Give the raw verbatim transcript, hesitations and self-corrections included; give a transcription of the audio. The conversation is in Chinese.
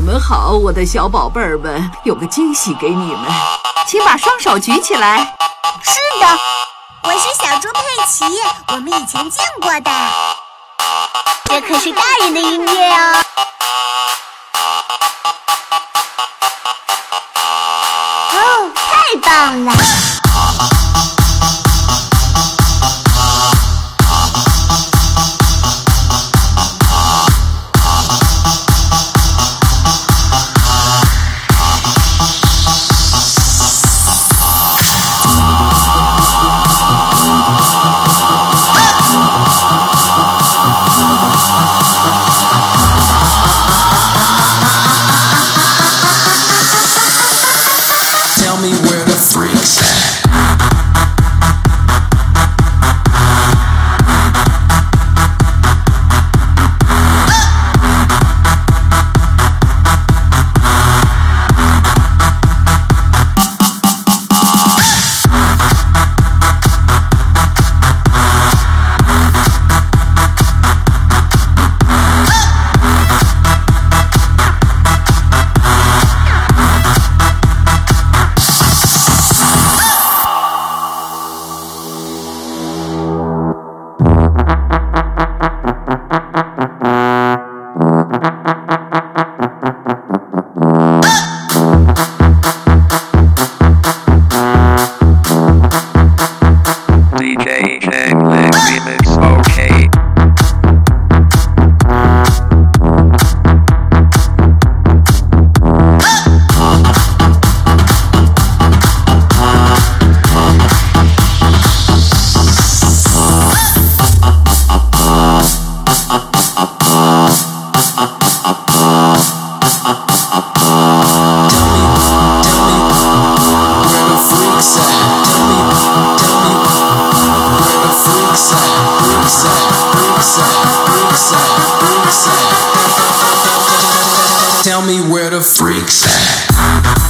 们好，我的小宝贝儿们，有个惊喜给你们， 请把双手举起来。 是的，我是小猪佩奇，我们以前见过的。这可是大人的音乐哦。哦，太棒了！ Tell me where the freaks at.